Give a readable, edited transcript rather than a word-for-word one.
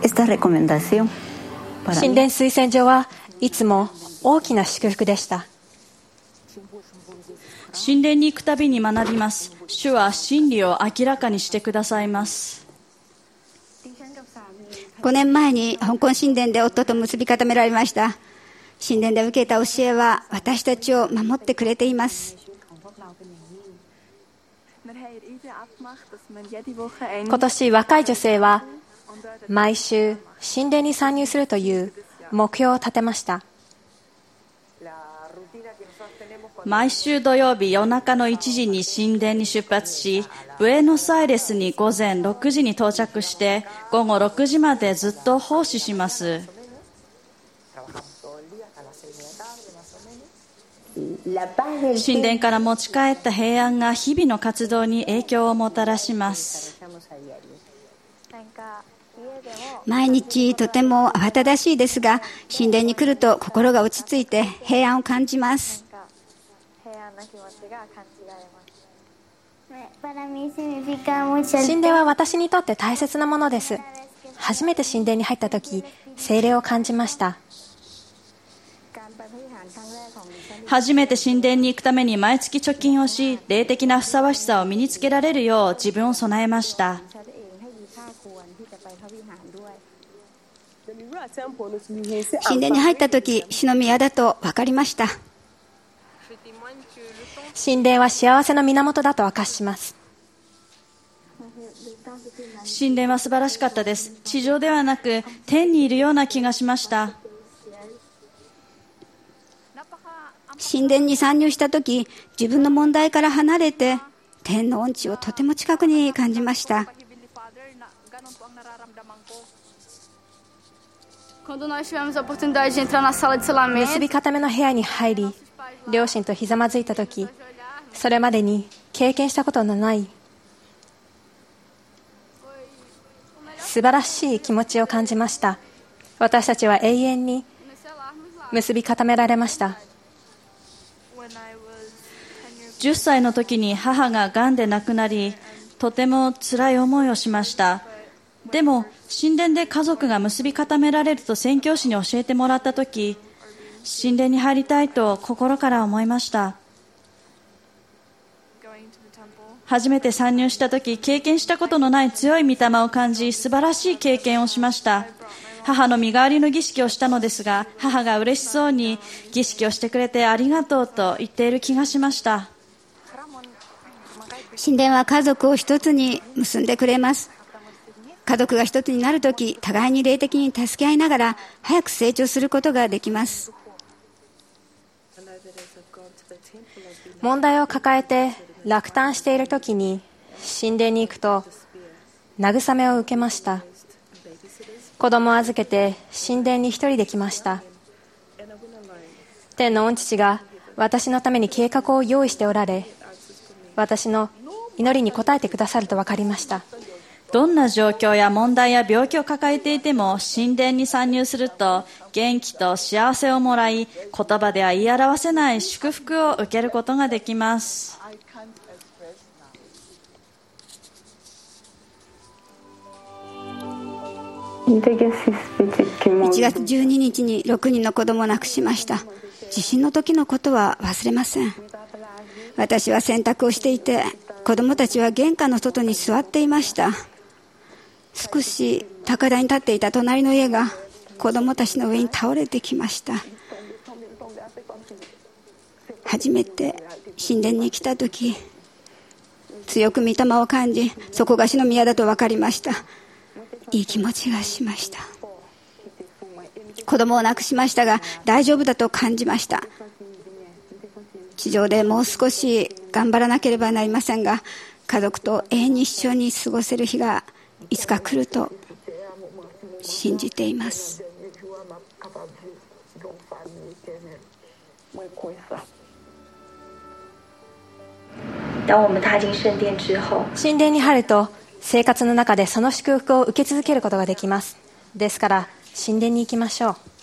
esta recomendación para 神 mí. 殿推薦状はいつも大きな祝福でした。 神殿に行くたびに学びます。主は真理を明らかにしてくださいます。 5年前に香港神殿で夫と結び固められました。神殿で受けた教えは私たちを守ってくれています。 今年若い女性は毎週神殿に参入するという目標を立てました。 毎週土曜日夜中の1時に神殿に出発し、ブエノスアイレスに午前6時に到着して午後6時までずっと奉仕します。神殿から持ち帰った平安が日々の活動に影響をもたらします。 毎日とても慌ただしいですが、神殿に来ると心が落ち着いて平安を感じます。 神殿は私にとって大切なものです。初めて神殿に入った時、聖霊を感じました。 初めて神殿に行くために毎月貯金をし、霊的なふさわしさを身につけられるよう自分を備えました。 神殿に入った時、主の宮だと分かりました。 神殿は幸せの源だと明かします。 神殿は素晴らしかったです。地上ではなく天にいるような気がしました。 神殿に参入した時、自分の問題から離れて天の恩地をとても近くに感じました。 結び固めの部屋に入り、両親とひざまずいたとき、それまでに経験したことのない素晴らしい気持ちを感じました。私たちは永遠に結び固められました。 10歳の時に母が癌で亡くなり、とても辛い思いをしました。でも神殿で家族が結び固められると宣教師に教えてもらった時、神殿に入りたいと心から思いました。初めて参入した時、経験したことのない強い御霊を感じ、素晴らしい経験をしました。母の身代わりの儀式をしたのですが、母が嬉しそうに儀式をしてくれてありがとうと言っている気がしました。 神殿は家族を一つに結んでくれます。家族が一つになるとき、互いに霊的に助け合いながら早く成長することができます。 問題を抱えて落胆しているときに神殿に行くと慰めを受けました。子供を預けて神殿に一人で来ました。天の御父が私のために計画を用意しておられ、私の祈りに応えてくださると分かりました。 どんな状況や問題や病気を抱えていても神殿に参入すると元気と幸せをもらい、言葉では言い表せない祝福を受けることができます。 1月12日に6人の子供を亡くしました。地震の時のことは忘れません。私は洗濯をしていて、子供たちは玄関の外に座っていました。少し高台に立っていた隣の家が子供たちの上に倒れてきました。初めて神殿に来た時、強く御霊を感じ、そこが主の宮だと分かりました。いい気持ちがしました。子供を亡くしましたが大丈夫だと感じました。地上でもう少し頑張らなければなりませんが、家族と永遠に一緒に過ごせる日がいつか来ると信じています。 神殿に入ると生活の中でその祝福を受け続けることができます。ですから神殿に行きましょう。